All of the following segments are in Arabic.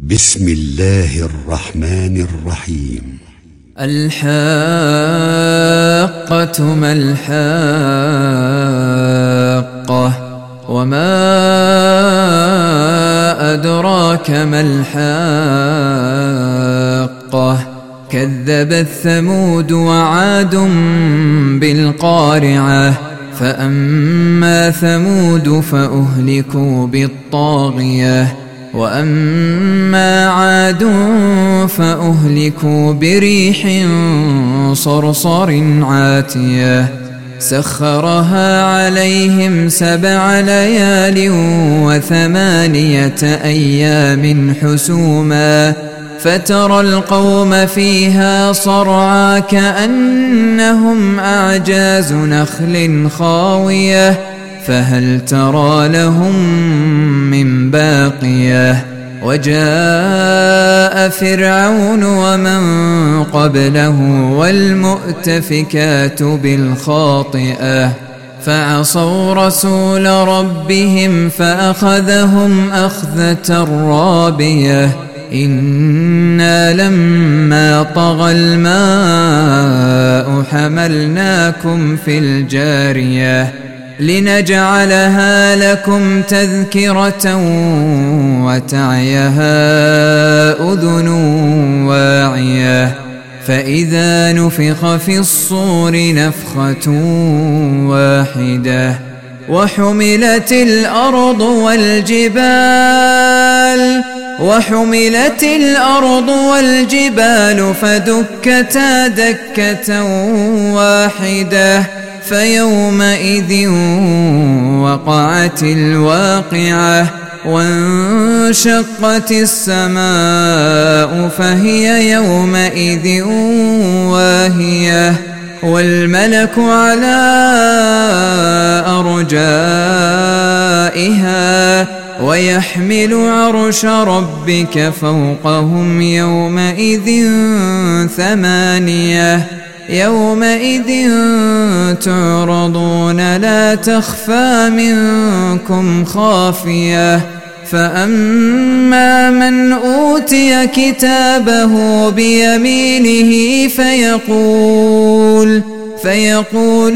بسم الله الرحمن الرحيم. الحاقة ما الحاقة وما أدراك ما الحاقة كذبت ثمود وعاد بالقارعة فأما ثمود فأهلكوا بالطاغية وأما عاد فأهلكوا بريح صرصر عاتية سخرها عليهم 7 ليال و8 أيام حسوما فترى القوم فيها صرعى كأنهم أعجاز نخل خاوية فهل ترى لهم من باقية وجاء فرعون ومن قبله والمؤتفكات بالخاطئة فعصوا رسول ربهم فأخذهم أخذة رابية إنا لما طغى الماء حملناكم في الجارية لنجعلها لكم تذكرة وتعيها أذن واعية فإذا نفخ في الصور نفخة واحدة وحملت الأرض والجبال فدكتا دكة واحدة فيومئذ وقعت الواقعة وانشقت السماء فهي يومئذ واهية والملك على أرجائها ويحمل عرش ربك فوقهم يومئذ 8 يومئذ تعرضون لا تخفى منكم خافية فأما من أوتي كتابه بيمينه فيقول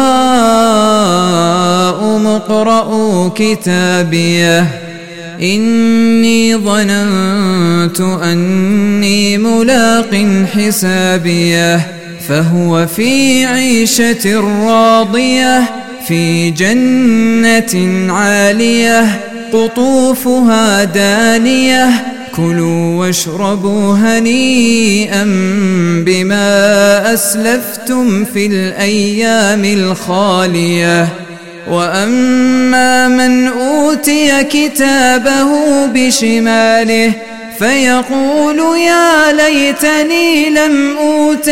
هاؤم اقرءوا كتابيه إني ظننت أني ملاق حسابيه فهو في عيشة راضية في جنة عالية قطوفها دانية كلوا واشربوا هنيئا بما أسلفتم في الأيام الخالية وأما من أوتي كتابه بشماله فيقول يا ليتني لم أوت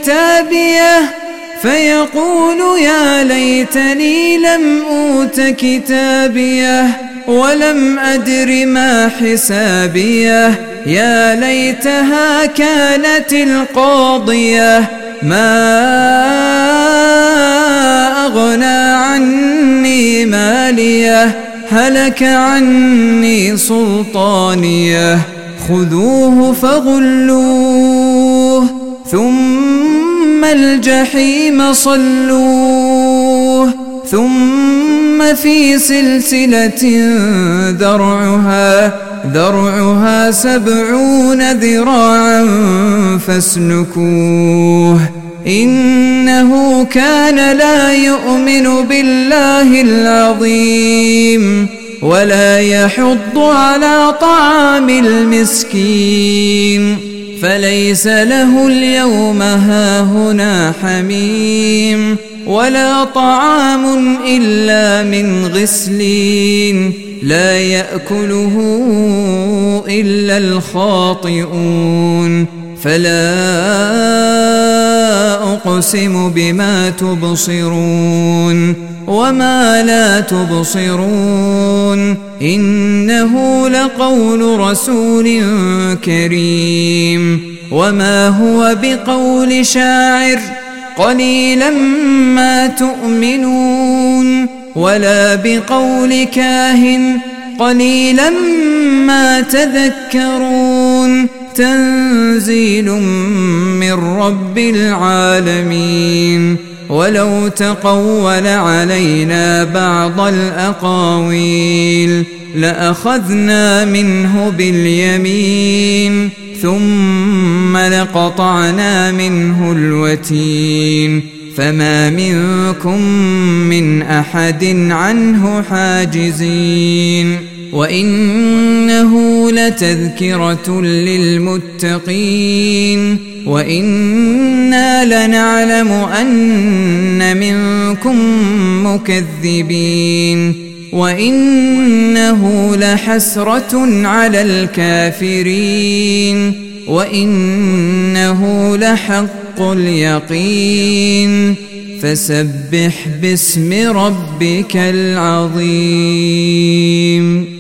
كتابيه ولم أدر ما حسابيه يا ليتها كانت القاضية ما أغنى عني ماليه هلك عني سلطانيه خذوه فغلوه ثم الجحيم صلوه ثم في سلسلة ذرعها 70 ذراعا فاسلكوه إنه كان لا يؤمن بالله العظيم ولا يحض على طعام المسكين فليس له اليوم هاهنا حميم ولا طعام إلا من غسلين لا يأكله إلا الخاطئون فلا أقسم بما تبصرون وما لا تبصرون إنه لقول رسول كريم وما هو بقول شاعر قليلا ما تؤمنون ولا بقول كاهن قليلا ما تذكرون تنزيل من رب العالمين ولو تقول علينا بعض الأقاويل لأخذنا منه باليمين ثم لقطعنا منه الوتين فما منكم من أحد عنه حاجزين وإنه لتذكرة للمتقين وإنا لنعلم أن منكم مكذبين وإنه لحسرة على الكافرين وإنه لحق اليقين فسبح باسم ربك العظيم.